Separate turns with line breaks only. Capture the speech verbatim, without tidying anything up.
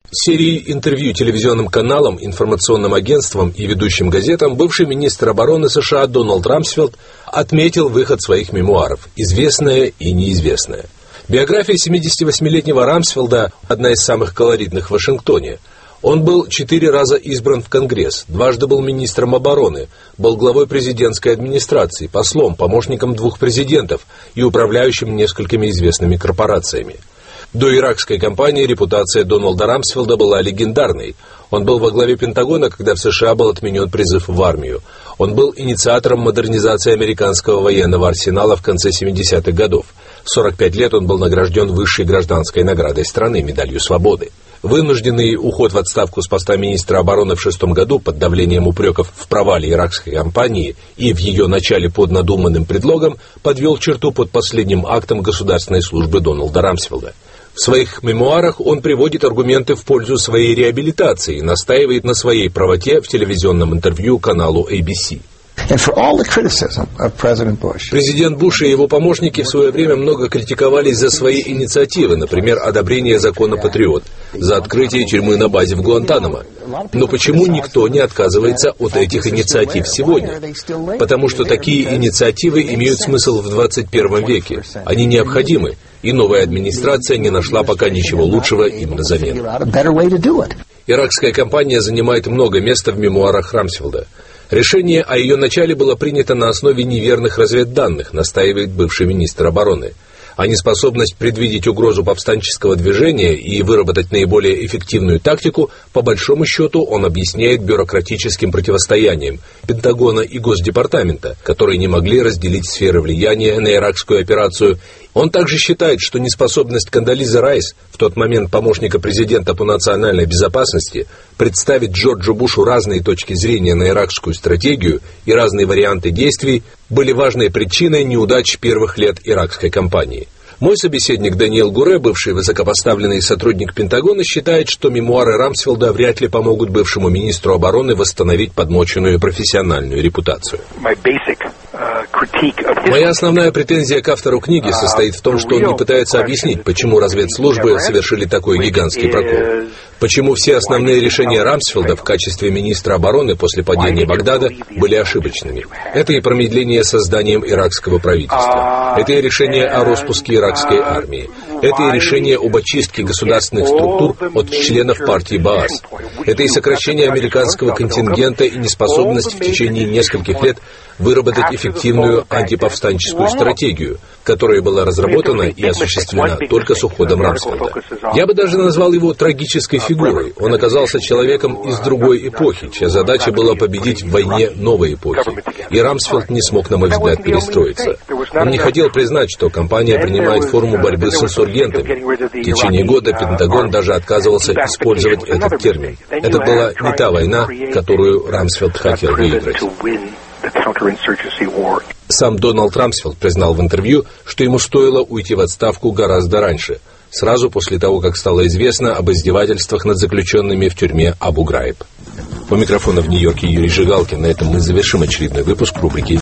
Серией интервью телевизионным каналам, информационным агентствам и ведущим газетам бывший министр обороны США Дональд Рамсфелд отметил выход своих мемуаров «Известное и неизвестное». Биография семидесятивосьмилетнего Рамсфелда – одна из самых колоритных в Вашингтоне. Он был четыре раза избран в Конгресс, дважды был министром обороны, был главой президентской администрации, послом, помощником двух президентов и управляющим несколькими известными корпорациями. До иракской кампании репутация Дональда Рамсфелда была легендарной. Он был во главе Пентагона, когда в США был отменен призыв в армию. Он был инициатором модернизации американского военного арсенала в конце семидесятых годов. В сорок пять лет он был награжден высшей гражданской наградой страны, медалью свободы. Вынужденный уход в отставку с поста министра обороны в шестом году под давлением упреков в провале иракской кампании и в ее начале под надуманным предлогом подвел черту под последним актом государственной службы Дональда Рамсфелда. В своих мемуарах он приводит аргументы в пользу своей реабилитации и настаивает на своей правоте в телевизионном интервью каналу эй би си. Президент Буш и его помощники в свое время много критиковались за свои инициативы, например, одобрение закона «Патриот», за открытие тюрьмы на базе в Гуантанамо. Но почему никто не отказывается от этих инициатив сегодня? Потому что такие инициативы имеют смысл в двадцать первом веке. Они необходимы, и новая администрация не нашла пока ничего лучшего им на замену. Иракская кампания занимает много места в мемуарах Рамсфелда. Решение о ее начале было принято на основе неверных разведданных, настаивает бывший министр обороны. А неспособность предвидеть угрозу повстанческого движения и выработать наиболее эффективную тактику, по большому счету, он объясняет бюрократическим противостоянием Пентагона и Госдепартамента, которые не могли разделить сферы влияния на иракскую операцию. Он также считает, что неспособность Кондолизы Райс, в тот момент помощника президента по национальной безопасности, представить Джорджу Бушу разные точки зрения на иракскую стратегию и разные варианты действий, были важной причиной неудач первых лет иракской кампании. Мой собеседник Даниэл Гуре, бывший высокопоставленный сотрудник Пентагона, считает, что мемуары Рамсфелда вряд ли помогут бывшему министру обороны восстановить подмоченную профессиональную репутацию. Моя основная претензия к автору книги состоит в том, что он не пытается объяснить, почему разведслужбы совершили такой гигантский прокол. Почему все основные решения Рамсфелда в качестве министра обороны после падения Багдада были ошибочными. Это и промедление созданием иракского правительства. Это и решение о распуске иракской армии. Это и решение об очистке государственных структур от членов партии Баас. Это и сокращение американского контингента и неспособность в течение нескольких лет выработать эффективную антиповстанческую стратегию, которая была разработана и осуществлена только с уходом Рамсфелда. Я бы даже назвал его трагической фигурой. Он оказался человеком из другой эпохи, чья задача была победить в войне новой эпохи. И Рамсфелд не смог, на мой взгляд, перестроиться. Он не хотел признать, что компания принимает форму борьбы с инсургентами. В течение года Пентагон даже отказывался использовать этот термин. Это была не та война, которую Рамсфелд хотел выиграть. Сам Дональд Рамсфелд признал в интервью, что ему стоило уйти в отставку гораздо раньше, сразу после того, как стало известно об издевательствах над заключенными в тюрьме Абу-Граиб. У микрофона в Нью-Йорке Юрий Жигалкин. На этом мы завершим очередной выпуск рубрики